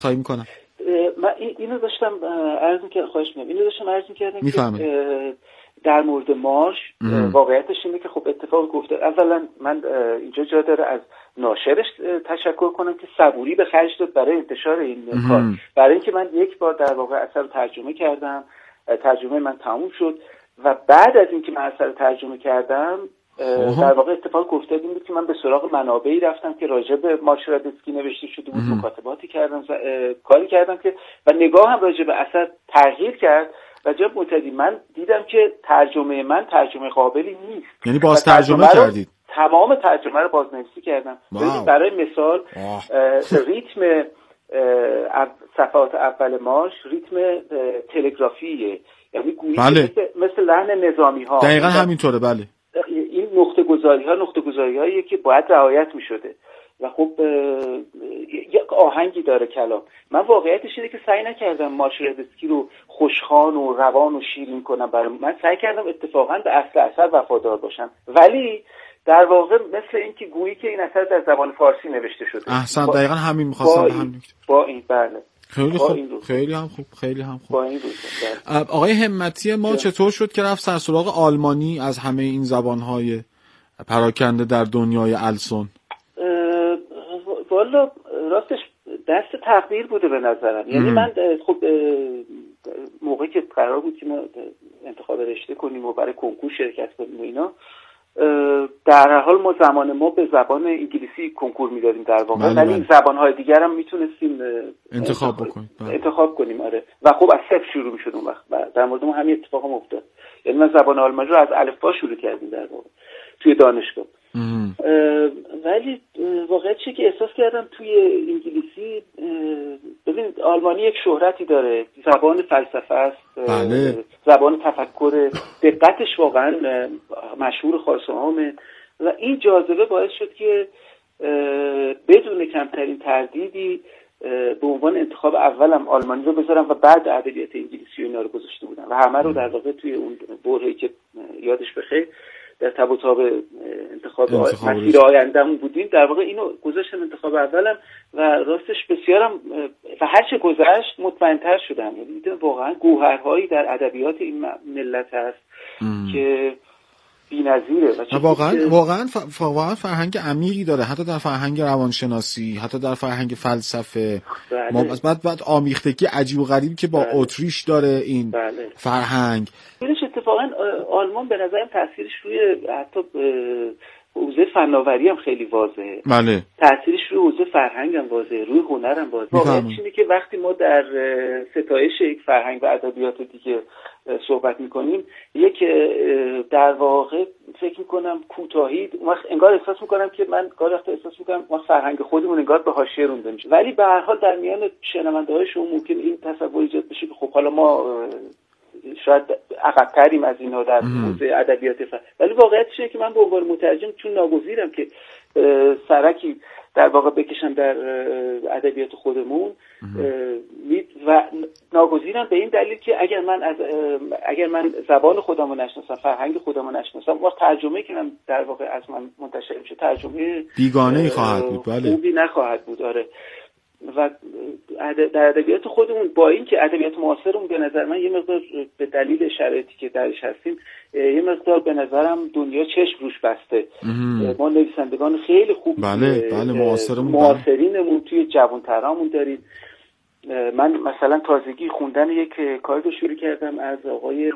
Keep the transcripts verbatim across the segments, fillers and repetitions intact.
خواهی میکنم. من اینو داشتم عرض می‌کردم، خواهش می‌کنم اینو داشتم عرض می‌کردم که در مورد مارش واقعیتش اینه که خب اتفاق گفته. اولا من اینجا جا داره از ناشرش تشکر کنم که صبوری به خرج داد برای انتشار این کار، برای اینکه من یک بار در واقع اثر رو ترجمه کردم، ترجمه من تموم شد و بعد از اینکه من اثر رو ترجمه کردم در واقع اتفاق افتاد این بود که من به سراغ منابعی رفتم که راجع به مارش رادسکی نوشته شده بود، مکاتباتی کردم، کاری کردم که و نگاه هم راجع به اثر تغییر کرد و جناب معتدی من دیدم که ترجمه من ترجمه قابلی نیست. یعنی باز ترجمه کردید؟ تمام ترجمه رو بازنویسی کردم. برای مثال ریتم صفحات اول مارش ریتم تلگرافیه، یعنی گویی بله. مثل, مثل لحن نظامی ها دقیقا همینطوره. بله این نقطه گذاری ها نقطه گذاری هاییه که باید رعایت می شده و خب یک آهنگی داره کلام. من واقعیتش اینه که سعی نکردم مارش رادسکی رو خوشخوان و روان و شیرین کنم، برای من سعی کردم اتفاقا به اصل اثر وفادار باشم، ولی در واقع مثل این که گویی که این اثر در زبان فارسی نوشته شده. احسن دقیقا همین می‌خواستم به همین با این بله خیلی خوب، خیلی هم خوب، خیلی هم خوب. آقای همتی ما چطور شد که رفت سر سراغ آلمانی از همه این زبان‌های پراکنده در دنیای السون؟ والا راستش دست تقدیر بوده به نظرم. یعنی من خب موقعی که قرار بود که ما انتخاب رشته کنیم و برای کنکور شرکت کنیم و اینا، در هر حال ما زمان ما به زبان انگلیسی کنکور میدادیم در واقع، ولی این زبان‌های دیگر هم میتونستیم انتخاب بکنیم انتخاب کنیم. آره و خب از صفر شروع میشد اون وقت. در مورد ما همین اتفاق هم افتاد. یعنی من زبان آلمانی رو از الفبا شروع کردیم در واقع توی دانشگاه. ولی واقعا چیزی که احساس کردم توی انگلیسی، ببینید آلمانی یک شهرتی داره، زبان فلسفه است، بله. زبان تفکر، دقتش واقعا مشهور خاص و عامه و این جاذبه باعث شد که بدون کمترین تردیدی به عنوان انتخاب اولم آلمانی رو بذارم و بعد ادبیات انگلیسی و اینا رو گذاشته بودم و همه رو در واقع توی اون برهه‌ای که یادش بخیر در تب و تاب انتخاب مسیر آینده‌مون بودیم در واقع اینو گذاشتم انتخاب اولم و راستش بسیارم و هر چه گذشت مطمئن‌تر شدم. یعنی دیدم واقعا گوهرهایی در ادبیات این ملت هست ام. که بی‌نظیره و واقعا واقعا ف... واقعا فرهنگ عمیقی داره، حتی در فرهنگ روانشناسی، حتی در فرهنگ فلسفه. بله. ما بعد بعد آمیختگی عجیب و غریبی که با بله. اتریش داره این بله. فرهنگ. اینش اتفاقا آلمان به نظرم تاثیرش روی حتی حوزه فناوری هم خیلی واضحه. بله. تاثیرش روی حوزه فرهنگ هم واضحه، روی هنر هم واضحه. واقعا اینه که وقتی ما در ستایش یک فرهنگ و ادبیات دیگه صحبت میکنیم، یک در واقع فکر میکنم کوتاهی وقت انگار احساس میکنم که من گاهی وقتا احساس میکنم ما فرهنگ خودمون انگار به حاشیه رونده میشه، ولی به هر حال در میان شنونده های شما ممکن این تصور ایجاد بشه که خب حالا ما شاید عقب‌تریم از اینا در حوزه ادبیات فن، ولی واقعیتش اینه که من به عنوان مترجم چون ناگزیرم که سرکی در واقع بکشم در ادبیات خودمون و ناگزیرم به این دلیل که اگر من از اگر من زبان خودمو نشناسم، فرهنگ خودمو نشناسم، وقت ترجمه‌ای که من در واقع از من منتشر میشه ترجمه بیگانه‌ای خواهد بود. بله خوبی نخواهد بود. آره و در ادبیات خودمون با این که ادبیات معاصرمون به نظر من یه مقدار به دلیل شرایطی که درش هستیم یه مقدار به نظرم دنیا چشم روش بسته. ما نویسندگان خیلی خوب بله بله معاصرمون معاصرینمون توی جوان‌ترامون داریم. من مثلا تازگی خوندن یک کاری رو شروع کردم از آقای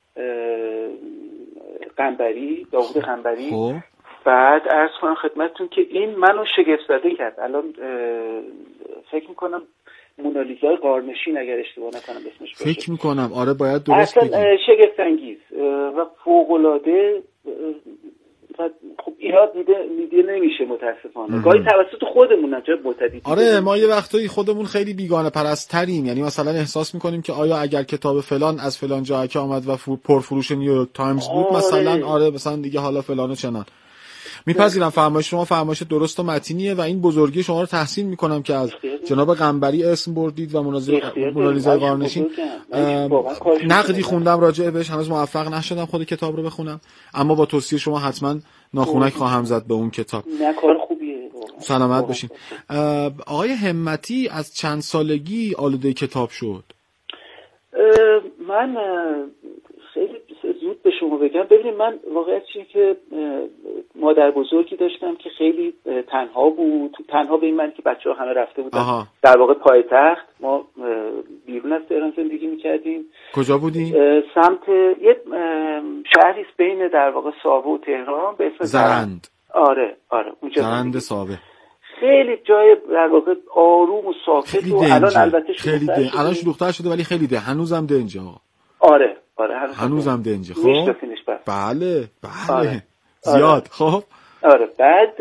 قنبری، داوود قنبری. خب بعد عرض کنم خدمتتون که این منو شگفت زده کرد. الان فکر میکنم مونالیزای غارنشین اگر اشتباه نکنم اسمش باشه. فکر میکنم آره باید درست بگیم. اصلا شگفت انگیز و فوق‌العاده و خب ایراد میده میده نمیشه متاسفانه. گاهی توسط خودمون نجا معتدی. آره ما یه وقتایی خودمون خیلی بیگانه پرست‌تریم، یعنی مثلا احساس میکنیم که آیا اگر کتاب فلان از فلان جایی که آمد و پرفروش نیویورک تایمز بود آره. مثلا آره مثلا دیگه حالا فلانو چنان. میپذیرم فرمایش شما فرمایش درست و متینیه و این بزرگی شما رو تحسین میکنم که از جناب قنبری اسم بردید و مونالیزای غارنشین. نقدی خوندم راجع بهش، هنوز موفق نشدم خود کتاب رو بخونم، اما با توصیه شما حتما ناخونک خواهم زد به اون کتاب. نه کار خوبیه سلامت باشین. آقای همتی از چند سالگی آلوده کتاب شد؟ من خیلی زود به شما بگم. ببینید من واقعیت چیه که مادر بزرگی داشتم که خیلی تنها بود. تنها به این معنی که بچه ها همه رفته بودن آها. در واقع پایتخت. ما بیرون از تهران زندگی میکردیم. کجا بودیم؟ سمت یه شهریست بین در واقع ساوه و تهران به اسم زرند. آره آره اونجا زرند ساوه. خیلی جای در واقع آروم و ساکت و الان البته خیلی ده. الان شلوغ‌تر شده ولی خیلی ده. هنوزم دنجه آقا. آره آره هنوز هنوزم دنجه. خب بله بله آره. زیاد آره. خب آره بعد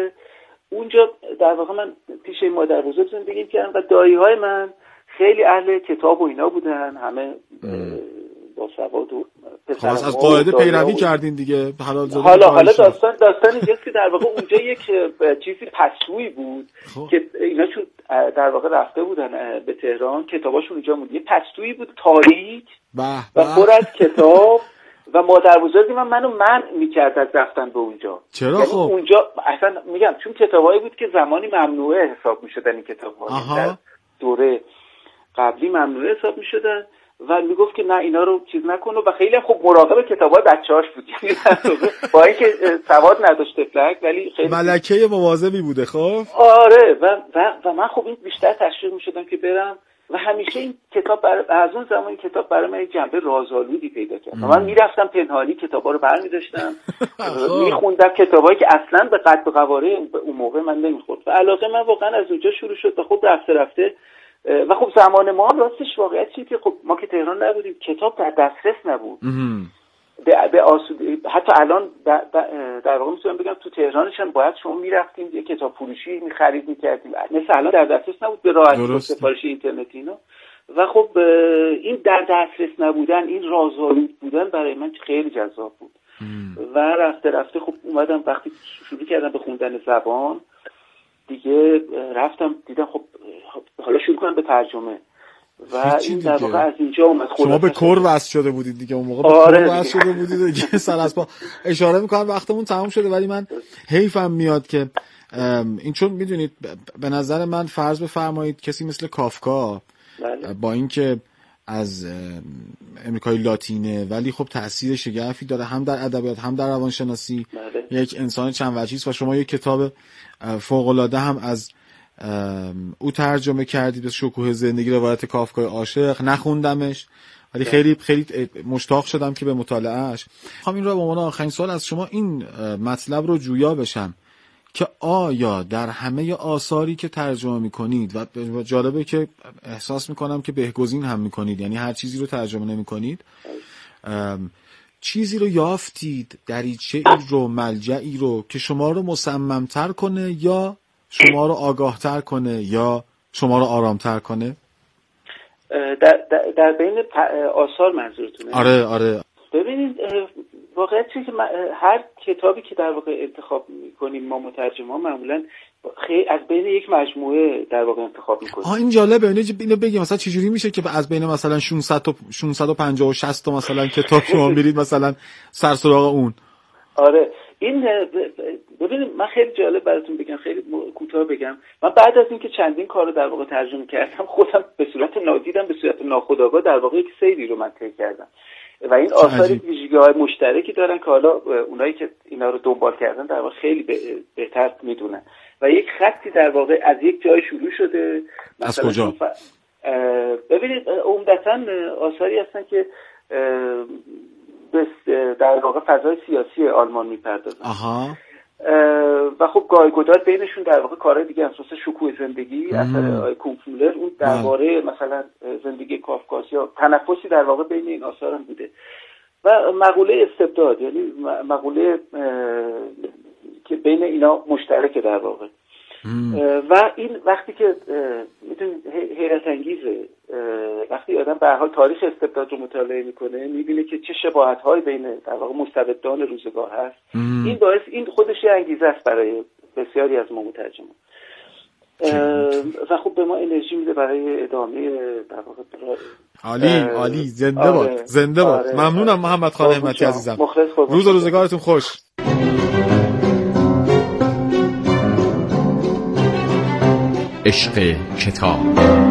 اونجا در واقع من پیش مادر بزرگ زندگی کردم و دایی‌های من خیلی اهل کتاب و اینا بودن، همه با سواد و پسر از قاعده پیروی کردین دیگه. حالا حالا حالا داستان داستان اینجاست که در واقع اونجا یک چیزی پسویی بود خواه. که اینا چون در واقع رفته بودن به تهران کتاباشون اونجا بود. یه پستویی بود تاریک و پر از کتاب و مادر بزرگی من منو منع میکرد از رفتن به اونجا. چرا یعنی خب اونجا اصلا میگم چون کتابایی بود که زمانی ممنوعه حساب میشدن این کتاب‌ها، در دوره قبلی ممنوعه حساب میشدن و میگفت که نه اینا رو چیز نکنه و خیلی خوب مراقب کتابای بچه‌هاش بود. با اینکه سواد نداشت طفلک ولی خیلی ملکه مواظبی بوده. خب آره و و, و من خب این بیشتر تشویق میشدم که برم و همیشه این کتاب بر... از اون زمان این کتاب برای من جنبه رازآلودی پیدا کرد. من میرفتم پنهانی کتابا رو برمی‌داشتم میخوندم، کتابایی که اصلا به قد و قواره اون موقع من نمیخورد و علاقه من واقعا از اونجا شروع شد و خب رفته رفته و خب زمان ما راستش واقعیت چیه که خب ما که تهران نبودیم، کتاب در دسترس نبود به به آسودگی. حتی الان در واقع میتونم بگم تو تهرانش هم باید شما میرفتیم یه کتاب فروشی می‌خرید می‌کردیم، مثل الان در دسترس نبود به راحتی سفارش اینترنتی اینا. و خب این در دسترس نبودن، این رازآلود بودن برای من خیلی جذاب بود ام. و رفته رفته خب اومدم وقتی شروع کردم به خوندن زبان دیگه رفتم دیدم خب حالا شروع کنم به ترجمه و این در واقع از اینجا اومد. شما به کور وصل شده بودید دیگه اون موقع به آره کور وصل شده بودید دیگه. سر از پا اشاره میکنم وقتمون تمام شده ولی من حیفم میاد که این چون میدونید به نظر من فرض بفرمایید کسی مثل کافکا بله. با اینکه از امریکای لاتینه ولی خب تأثیر شگرفی داره هم در ادبیات هم در روانشناسی بله. یک انسان چند وجهی است و شما یک کتاب فوق‌العاده هم از او ترجمه کردید، شکوه زندگی روایت کافکای عاشق. نخوندمش ولی خیلی خیلی مشتاق شدم که به مطالعهش. میخوام این رو به عنوان آخرین سوال از شما این مطلب رو جویا بشم که آیا در همه آثاری که ترجمه میکنید و جالبه که احساس میکنم که بهگزین هم میکنید، یعنی هر چیزی رو ترجمه نمیکنید، چیزی رو یافتید، دریچه‌ای رو، ملجئی رو که شما رو مصمم‌تر کنه یا شما رو آگاه‌تر کنه یا شما رو آرام‌تر کنه؟ در, در, در بین آثار منظورتونه؟ آره آره. ببینید واقعیت چیه که هر کتابی که در واقع انتخاب میکنیم ما مترجم‌ها معمولاً خیلی از بین یک مجموعه در واقع انتخاب میکنیم. آه این جالبه. اینو بگیم مثلا چجوری میشه که از بین مثلا ششصد تا ششصد و پنجاه و شصت تا مثلا کتاب شما میرید مثلا سر سراغ اون؟ آره این ببینید من خیلی جالب براتون بگم، خیلی کوتاه بگم. من بعد از اینکه چندین کارو در واقع ترجمه کردم خودم به صورت نادیدم به صورت ناخودآگاه در واقع یک سیری رو من طی کردم و این آثار ویژگی‌های مشترکی دارن که حالا اونایی که اینا رو دنبال کردن در واقع خیلی بهتر میدونن و یک خطی در واقع از یک جای شروع شده. از کجا؟ ف... ببینید عمدتاً آثاری هستن که در واقع فضای سیاسی آلمان میپردازن. آها. و خب گایگودار بینشون در واقع کارهای دیگه هست، مثل شکوه زندگی اثر آقای کومفولر، اون درباره مثلا زندگی کافکاس یا تنفسی در واقع بین این آثار هم بوده و مقوله استبداد، یعنی مقوله که بین اینا مشترکه در واقع. و این وقتی که میتونید حیرت انگیزه وقتی آدم به هر حال تاریخ استبداد رو مطالعه میکنه میبینه که چه شباهت‌هایی بین در واقع مستبدان روزگار هست. مم. این باعث این خودش یه انگیزه است برای بسیاری از ما مترجمان و خب به ما انرژی میده برای ادامه در واقع. عالی عالی، زنده باد زنده باد. ممنونم محمد خان همتی عزیزم. روز و روزگارتون خوش. عشق کتاب.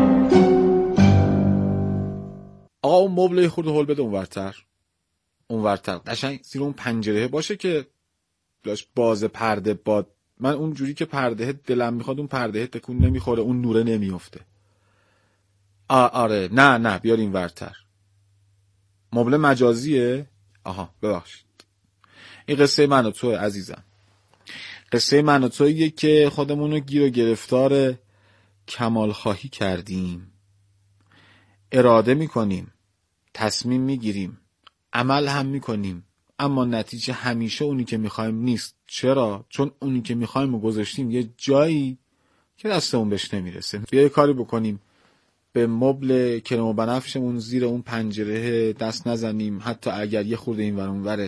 آقا اون مبل خورده هول بده اونورتر اونورتر قشنگ زیر اون پنجره باشه که داشت باز پرده باد. من اون جوری که پرده دلم میخواد اون پرده تکون نمیخوره، اون نوره نمیفته. آ آره نه نه بیار این ورتر. مبل مجازیه؟ آها ببخشید. این قصه من و توه عزیزم. قصه من و تویه که خودمونو گیر و گرفتار کمال خواهی کردیم. اراده میکنیم، تصمیم میگیریم، عمل هم میکنیم، اما نتیجه همیشه اونی که میخوایم نیست. چرا؟ چون اونی که میخوایم رو گذاشتیم یه جایی که دستمون بهش نمیرسه. بیا یه کاری بکنیم، به مبل کرم و بنفشمون زیر اون پنجره دست نزنیم، حتی اگر یه خورده این ور اون وره.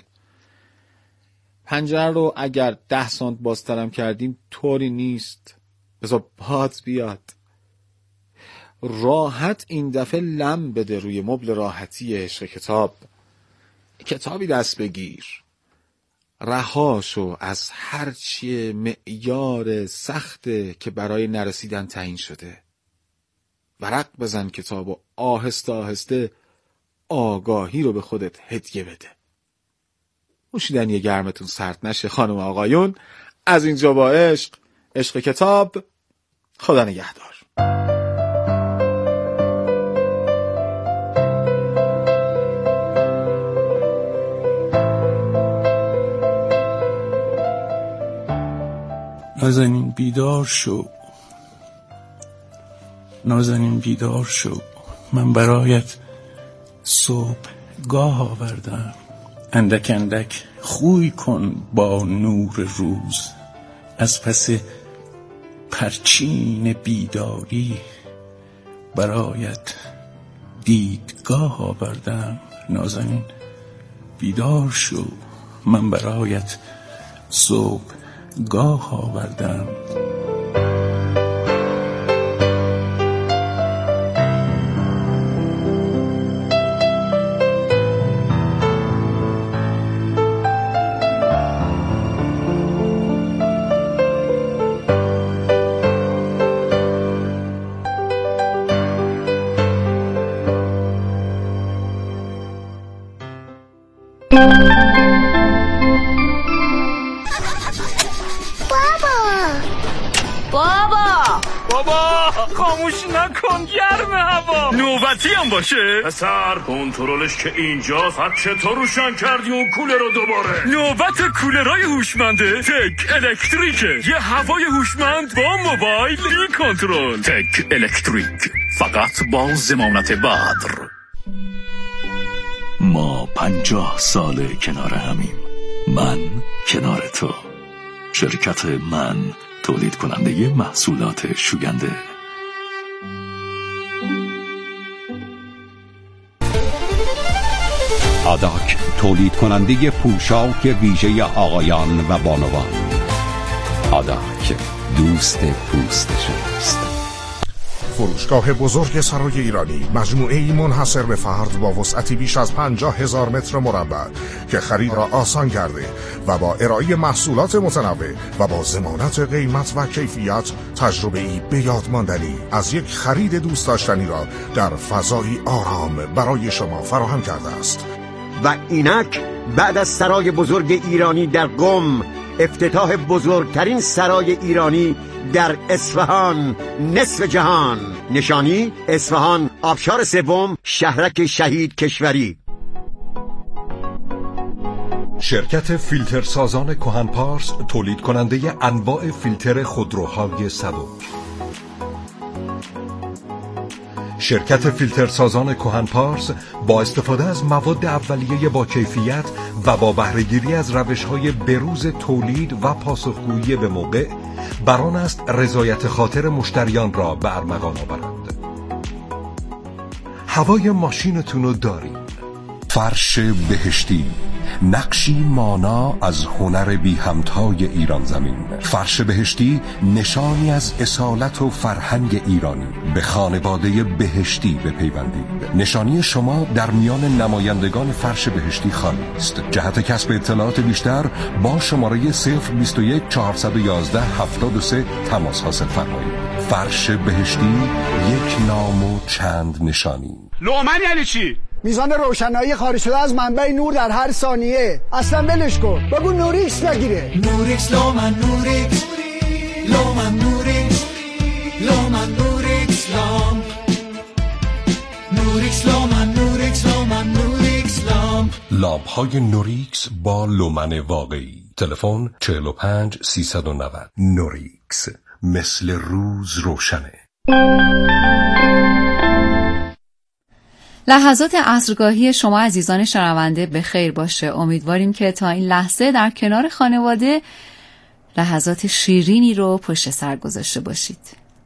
پنجره رو اگر ده سانت بازترم کردیم طوری نیست، بذار باد بیاد. راحت این دفعه لم بده روی مبل راحتی عشق کتاب. کتابی دست بگیر، رهاشو از هرچی معیار سخته که برای نرسیدن تعیین شده. ورق بزن کتاب و آهسته آهسته آگاهی رو به خودت هدیه بده. نوشیدنی گرمتون سرد نشه خانم آقایون. از اینجا با عشق، عشق کتاب. خدا نگهدار. نازنین بیدار شو، نازنین بیدار شو، من برایت صبحگاه آوردم. اندک اندک خوی کن با نور روز، از پس پرچین بیداری برایت دیدگاه آوردم. نازنین بیدار شو، من برایت صبحگاه آوردم. نوبتی هم باشه پسر، کنترلش که اینجا فقط چطور روشن کردی اون کولر رو دوباره؟ نوبت کولرهای هوشمنده تک الکتریکه. یه هوای هوشمند با موبایل بی کنترل. تک الکتریک، فقط با ضمانت بدر. ما پنجاه ساله کنار همیم، من کنار تو. شرکت من تولید کننده محصولات شوینده. آداک تولید کننده پوشاک ویژه آقایان و بانوان. آداک دوست پوست شماست. فروشگاه بزرگ سرای ایرانی، مجموعه‌ای منحصر به فرد با وسعتی بیش از پنجاه هزار متر مربع که خرید را آسان کرده و با ارائه محصولات متنوع و با ضمانت قیمت و کیفیت تجربه‌ای به یاد ماندنی از یک خرید دوست داشتنی را در فضایی آرام برای شما فراهم کرده است. و اینک بعد از سرای بزرگ ایرانی در قم، افتتاح بزرگترین سرای ایرانی در اصفهان، نصف جهان. نشانی اصفهان، آبشار سوم، شهرک شهید کشوری. شرکت فیلتر سازان کهن پارس، تولید کننده انواع فیلتر خودروهای صدوق. شرکت فیلتر سازان کهن پارس با استفاده از مواد اولیه با کیفیت و با بهره‌گیری از روش‌های بروز تولید و پاسخگویی به موقع، بران است رضایت خاطر مشتریان را به ارمغان آورند. هوای ماشینتون رو داریم. فرش بهشتی، نقشی مانا از هنر بی همتای ایران زمین. فرش بهشتی نشانی از اصالت و فرهنگ ایرانی. به خانواده بهشتی بپیوندید. نشانی شما در میان نمایندگان فرش بهشتی خالی است. جهت کسب اطلاعات بیشتر با شماره صفر بیست و یک چهارصد و یازده هفتاد و سه تماس حاصل فرمایید. فرش بهشتی، یک نام و چند نشانی. لومن یعنی چی؟ میزان روشنایی خارج شده از منبع نور در هر ثانیه. اصلا ولش کن، بگو نوریکس بگیره. نوریکس لومن نوریکس لومن نوریکس لومن نوریکس لامپ نوریکس لومن نوریکس لومن نوریکس لامپ. لامپ های نوریکس با لومن واقعی. تلفن چهل و پنج سیصد و نود. نوریکس، مثل روز روشنه. لحظات عصرگاهی شما عزیزان شنونده به خیر باشه. امیدواریم که تا این لحظه در کنار خانواده لحظات شیرینی رو پشت سر گذاشته باشید.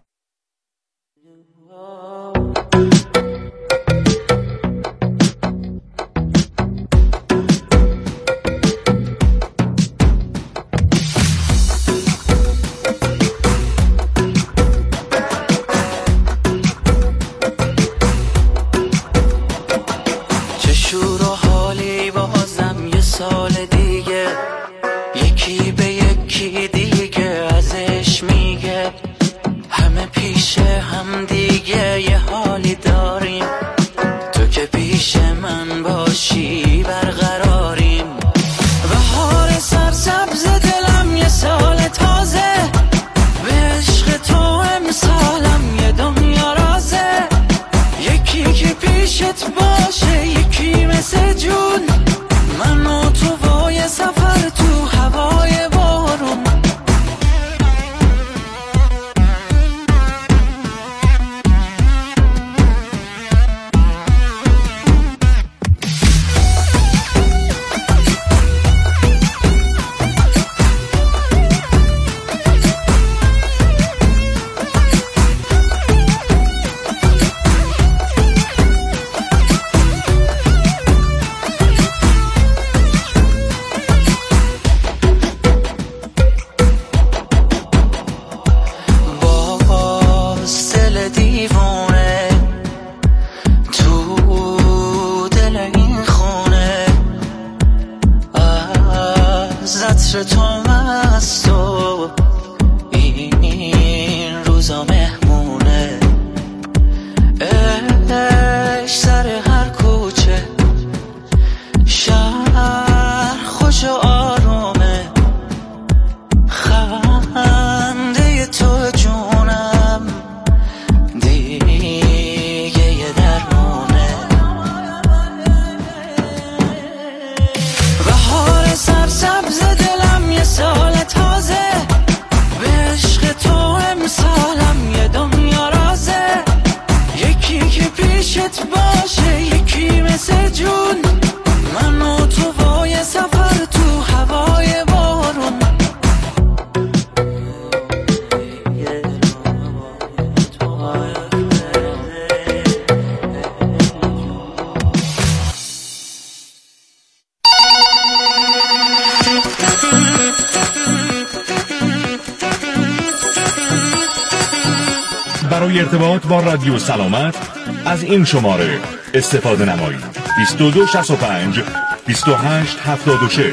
برای ارتباط با رادیو سلامت از این شماره استفاده نمایید. بیست و دو شصت و پنج بیست و هشت هفتاد و شش.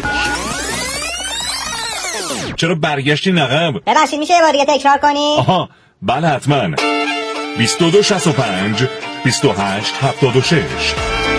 چرا برگشتی نقب؟ ببخشید میشه یه بار دیگه تکرار کنی؟ آها بله حتما. بیست و دو شصت و پنج بیست و هشت هفتاد و شش.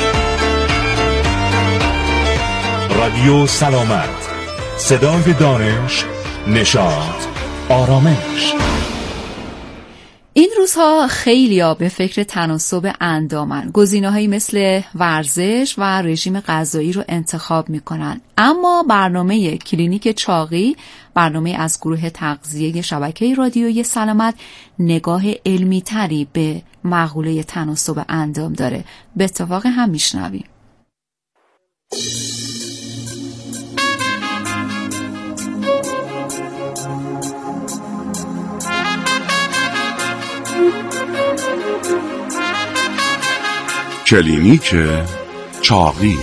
رادیو سلامت، صدای دانش، نشاط، آرامش. این روزها خیلیا به فکر تناسب اندامن. گزینه‌هایی مثل ورزش و رژیم غذایی رو انتخاب میکنن. اما برنامه کلینیک چاقی، برنامه از گروه تغذیه شبکه رادیویی سلامت، نگاه علمی تری به مقوله تناسب اندام داره. به اتفاق هم میشنویم. کلینیک چاقی.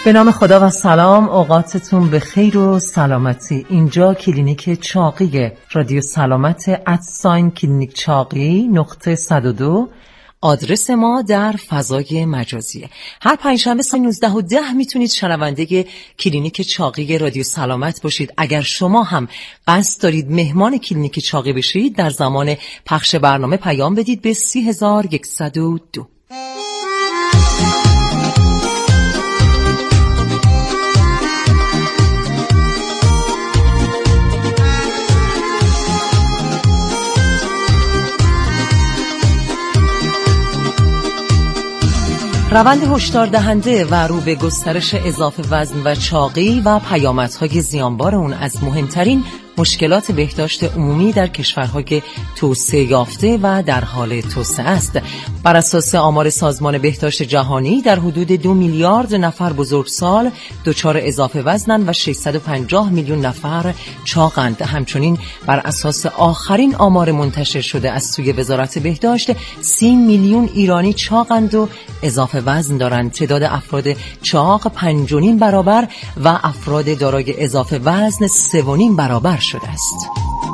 به نام خدا و سلام، اوقاتتون به خیر و سلامتی. اینجا کلینیک چاقی رادیو سلامت ادساین کلینیک چاقی نقطه صد و دو. آدرس ما در فضای مجازیه. هر پنجشنبه ساعت نوزده و ده میتونید شنونده کلینیک چاقی رادیو سلامت باشید. اگر شما هم قصد دارید مهمان کلینیک چاقی بشید، در زمان پخش برنامه پیام بدید به سی هزار و صد و دو. روند هشدار دهنده و رو به گسترش اضافه وزن و چاقی و پیامدهای زیانبار اون از مهمترین مشکلات بهداشت عمومی در کشورهای توسعه یافته و در حال توسعه است. بر اساس آمار سازمان بهداشت جهانی در حدود دو میلیارد نفر بزرگسال دچار اضافه وزنند و ششصد و پنجاه میلیون نفر چاقند. همچنین بر اساس آخرین آمار منتشر شده از سوی وزارت بهداشت، سی میلیون ایرانی چاقند و اضافه وزن دارند. تعداد افراد چاق پنج و نیم برابر و افراد دارای اضافه وزن سه و نیم برابر شده است.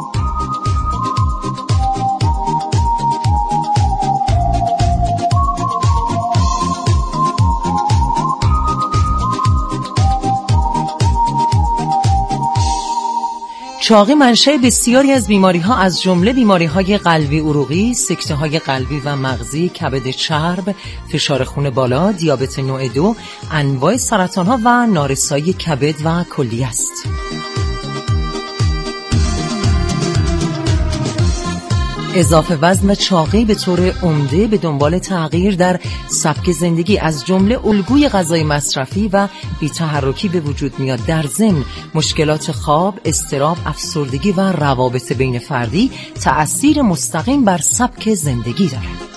چاقی منشأ بسیاری از بیماری‌ها از جمله بیماری‌های قلبی عروقی، سکته‌های قلبی و مغزی، کبد چرب، فشار خون بالا، دیابت نوع دو، انواع سرطان‌ها و نارسایی کبد و کلیه است. اضافه وزن و چاقی به طور عمده به دنبال تغییر در سبک زندگی از جمله الگوی غذای مصرفی و بی‌تحرکی به وجود میاد. در ضمن مشکلات خواب، اضطراب، افسردگی و روابط بین فردی تأثیر مستقیم بر سبک زندگی دارد.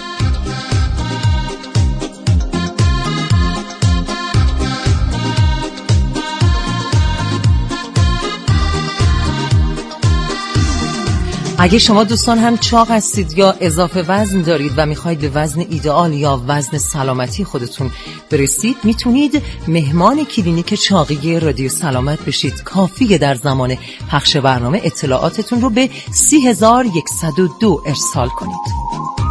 اگه شما دوستان هم چاق هستید یا اضافه وزن دارید و میخواید به وزن ایدئال یا وزن سلامتی خودتون برسید، میتونید مهمان کلینیک چاقی رادیو سلامت بشید. کافیه در زمان پخش برنامه اطلاعاتتون رو به سی هزار و صد و دو ارسال کنید.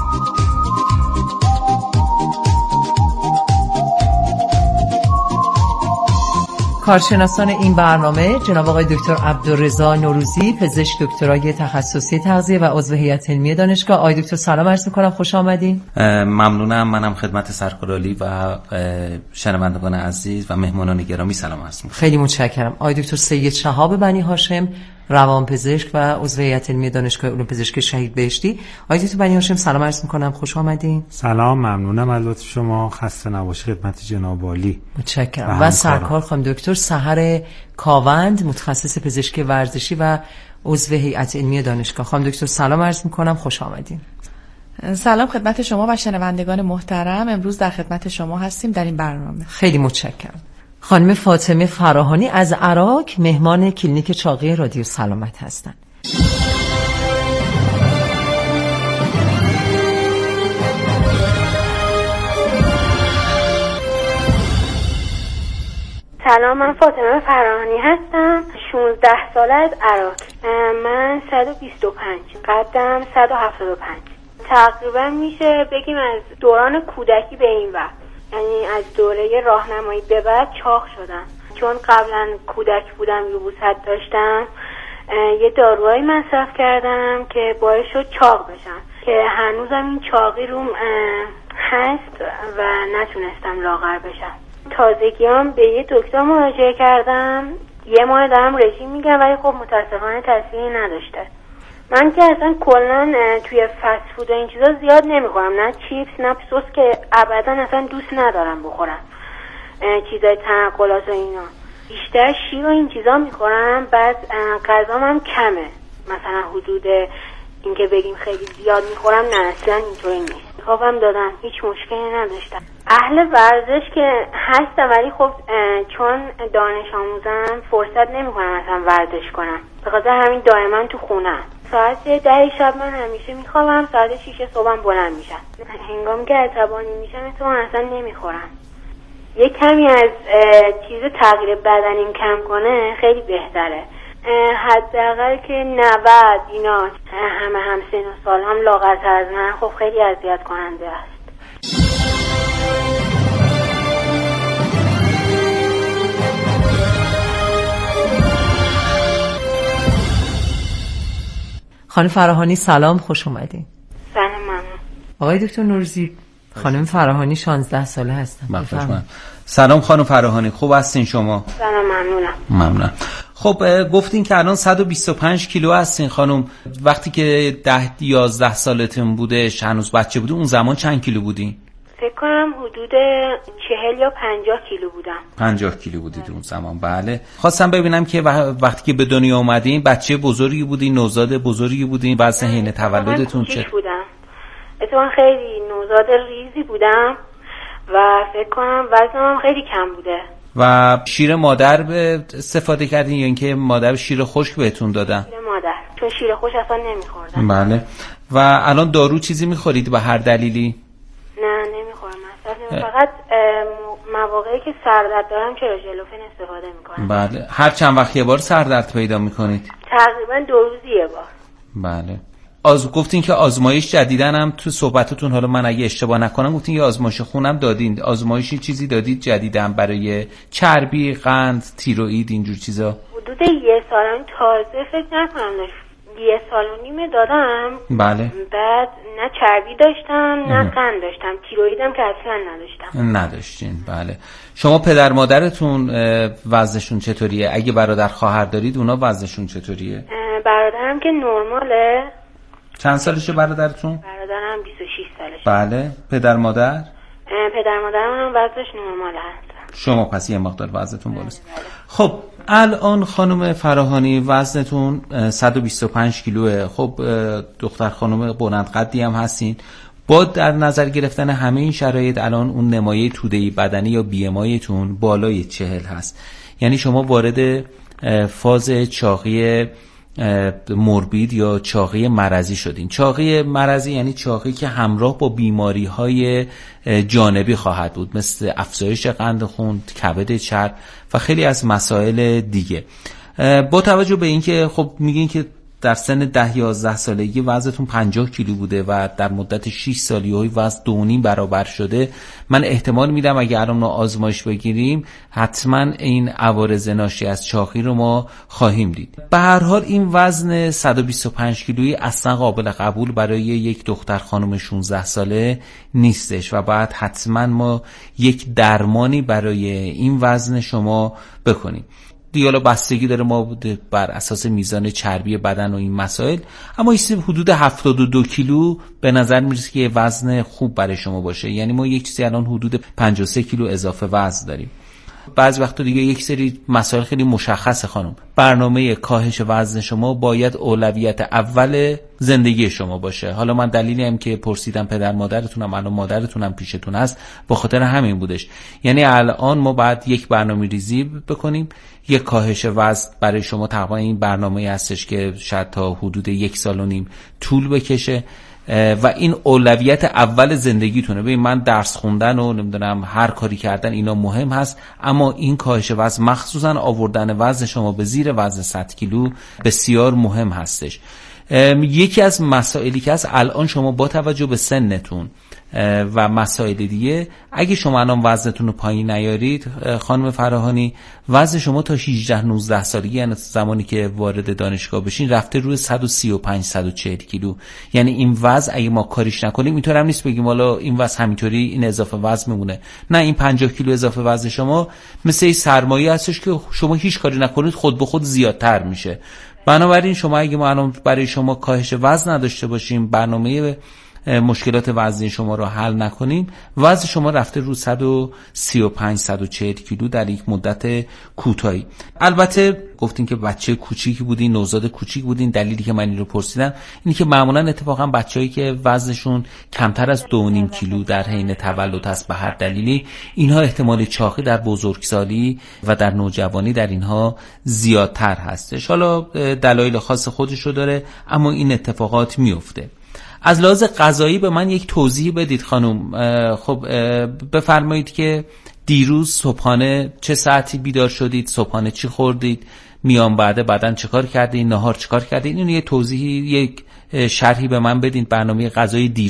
کارشناسان این برنامه جناب آقای دکتر عبدالرضا نوروزی، پزشک دکترای تخصصی تغذیه و عضو هیئت علمی دانشگاه. آقای دکتر سلام عرض می‌کنم، خوش آمدین. ممنونم. منم خدمت سرکارعالی و شنوندگان عزیز و مهمانان گرامی سلام عرض می‌کنم. خیلی متشکرم. آقای دکتر سید شهاب بنی هاشم، روانپزشک و عضو هیئت علمی دانشگاه علوم پزشکی شهید بهشتی. آقای دکتر بنی هاشم سلام عرض می‌کنم، خوش آمدین. سلام، ممنونم از لطف شما. خسته نباشید. خدمت جناب عالی. متشکرم. و, و سرکار خانم دکتر سحر کاوند، متخصص پزشکی ورزشی و عضو هیئت علمی دانشگاه. خانم دکتر سلام عرض می‌کنم، خوش آمدین. سلام خدمت شما و شنوندگان محترم. امروز در خدمت شما هستیم در این برنامه. خیلی متشکرم. خانم فاطمه فراهانی از عراق مهمان کلینیک چاقی رادیو سلامت هستند. سلام، من فاطمه فراهانی هستم، شانزده ساله از عراق. من صد و بیست و پنج، قدم صد و هفتاد و پنج. تقریبا میشه بگیم از دوران کودکی به این وقت، یعنی از دوره راهنمایی به بعد چاق شدم. چون قبلا کودک بودم، یبوست داشتم، یه داروهایی مصرف کردم که باعث شد چاق بشم که هنوزم این چاقی روم هست و نتونستم لاغر بشم. تازگیام به یه دکتر مراجعه کردم، یه ماه دارم رژیم میگم ولی خب متاسفانه تأثیری نداشته. من که اصلا کلا توی فست فود و این چیزا زیاد نمیخورم، نه چیپس نه سس که ابدا اصلا دوست ندارم بخورم، چیزای تنقلات و اینا. بیشتر شیر و این چیزا میخورم. بعد غذام هم کمه، مثلا حدود اینکه بگیم خیلی زیاد میخورم نه، اصلا اینطوری نیست. خوابم دادم، هیچ مشکلی نداشتم. اهل ورزش که هستم ولی خب چون دانش آموزم فرصت نمیکنم اصلا ورزش کنم، به خاطر همین دائما تو خونم. ساعت ده شب من همیشه میخوابم، ساعت شیش صبحم بلند میشم. هنگامی که عصبانی میشم اتفاقا اصلا نمیخورم. یه کمی از چیز تغییر بدنیم کم کنه خیلی بهتره. حداقل که نود اینا همه هم سن و سال هم لاغرتر از من، خب خیلی اذیت کننده است. خانم فراهانی سلام، خوش اومدین. سلام ممنون. آقای دکتر نوروزی، خانم فراهانی شانزده ساله هستن. بفرمایید. سلام خانم فراهانی، خوب هستین شما؟ سلام ممنونم. ممنونم. خب گفتین که الان صد و بیست و پنج کیلو هستین خانم. وقتی که ده یازده سالتون بوده، هنوز بچه بودی، اون زمان چند کیلو بودین؟ فکر کنم حدود چهل یا پنجاه کیلو بودم. پنجاه کیلو بودید اون زمان. بله. خواستم ببینم که وقتی که به دنیا اومدین بچه بزرگی بودین، نوزاد بزرگی بودین، وزن حین تولدتون چه بودم؟ اتفاقا خیلی نوزاد ریزی بودم و فکر کنم وزنم خیلی کم بوده. و شیر مادر به استفاده کردین یا اینکه مادر شیر خشک بهتون دادن؟ شیر مادر، چون شیر خشک اصلا نمیخوردم. بله. و الان دارو چیزی میخورید به هر دلیلی؟ نه نمیخورم اصلا، فقط مواقعی که سردرد دارم چرا ژلوفن استفاده میکنم. بله. هر چند وقت یه بار سردرد پیدا میکنید؟ تقریبا دو روز یه بار. بله. از گفتین که آزمایش جدیدن هم تو صحبتتون، حالا من اگه اشتباه نکنم گفتین یه آزمایش خونم دادین، آزمایشی چیزی دادید جدیدن برای چربی، قند، تیروئید، اینجور چیزا؟ حدود یه سالم تازه فکر نکنم داشت. یه سال و نیمه دادم. بله. بعد نه چربی داشتم نه قند داشتم، تیروئیدم که اصلا نداشتم. نداشتین. بله. شما پدر مادرتون وزنشون چطوریه؟ اگه برادر خواهر دارید اونا وزنشون چطوریه؟ برادرم که نرماله. چند سالشه برادرتون؟ برادرم بیست و شش سالشه. بله. پدر مادر؟ پدر مادرم هم وزنش نرماله هست. شما پس یه مقدار وزنتون بالاست. خب الان خانم فراهانی وزنتون صد و بیست و پنج کیلوه. خب دختر خانم بلند قدی هم هستین. با در نظر گرفتن همه این شرایط الان اون نمایه توده‌ای بدنی یا بی ام آیتون بالای چهل هست. یعنی شما وارد فاز چاقی موربید یا چاقی مرضی شدین. چاقی مرضی یعنی چاقی که همراه با بیماری های جانبی خواهد بود، مثل افزایش قند خون، کبد چرب و خیلی از مسائل دیگه. با توجه به اینکه خب میگین که در سن ده یازده سالگی وزنتون پنجاه کیلو بوده و در مدت شش سالی های وزن دو و نیم برابر شده، من احتمال میدم اگه الان آزمایش بگیریم حتما این عوارض ناشی از چاقی رو ما خواهیم دید. به هر حال این وزن صد و بیست و پنج کیلویی اصلا قابل قبول برای یک دختر خانم شانزده ساله نیستش و باید حتما ما یک درمانی برای این وزن شما بکنیم. دیالا بستگی داره ما بر اساس میزان چربی بدن و این مسائل، اما این حدود هفتاد و دو کیلو به نظر میرسه که وزن خوب برای شما باشه. یعنی ما یک چیزی الان حدود پنجاه و سه کیلو اضافه وزن داریم. بعضی وقتا دیگه یک سری مسائل خیلی مشخصه خانم. برنامه کاهش وزن شما باید اولویت اول زندگی شما باشه. حالا من دلیلی هم که پرسیدم پدر مادرتونم الان مادرتونم پیشتون هست به خاطر همین بودش. یعنی الان ما باید یک برنامه ریزی بکنیم، یک کاهش وزن برای شما تقریبا این برنامه هستش که شاید تا حدود یک سال و نیم طول بکشه و این اولویت اول زندگیتونه. ببین من درس خوندن و نمیدونم هر کاری کردن اینا مهم هست، اما این کاهش وزن مخصوصا آوردن وزن شما به زیر وزن صد کیلو بسیار مهم هستش. یکی از مسائلی که هست الان شما با توجه به سنتون و مسائل دیگه، اگه شما الان وزنتون رو پایین نیارید خانم فراهانی، وزن شما تا هجده نوزده سالگی، یعنی زمانی که وارد دانشگاه بشین، رفته روی صد و سی و پنج صد و چهل کیلو. یعنی این وزن اگه ما کاریش نکنیم اینطور هم نیست بگیم حالا این وزن همینطوری این اضافه وزن میمونه. نه، این پنجاه کیلو اضافه وزن شما مثل این سرمایه هستش که شما هیچ کاری نکنید خود به خود زیادتر میشه. بنابراین شما اگه ما الان برای شما کاهش وزن نداشته باشیم، برنامه مشکلات وزنی شما رو حل نکنیم، وزن شما رفته رو صد و سی و پنج صد و چهل کیلو در یک مدت کوتاهی. البته گفتین که بچه کوچیکی بودین، نوزاد کوچیک بودین. دلیلی که من این رو پرسیدم اینی که معمولا اتفاقا بچه‌هایی که وزنشون کمتر از دو و نیم کیلو در حین تولد هست به هر دلیلی، اینها احتمال چاقی در بزرگسالی و در نوجوانی در اینها زیادتر هستش. حالا دلایل خاص خودش رو داره، اما این اتفاقات میفته. از لحاظ غذایی به من یک توضیح بدید خانم. خب بفرمایید که دیروز صبحانه چه ساعتی بیدار شدید، صبحانه چی خوردید، میان بعد بعدن چه کار کردین، نهار چه کار کردین. اینو یه توضیحی، یک شرحی به من بدین برنامه غذای دیروز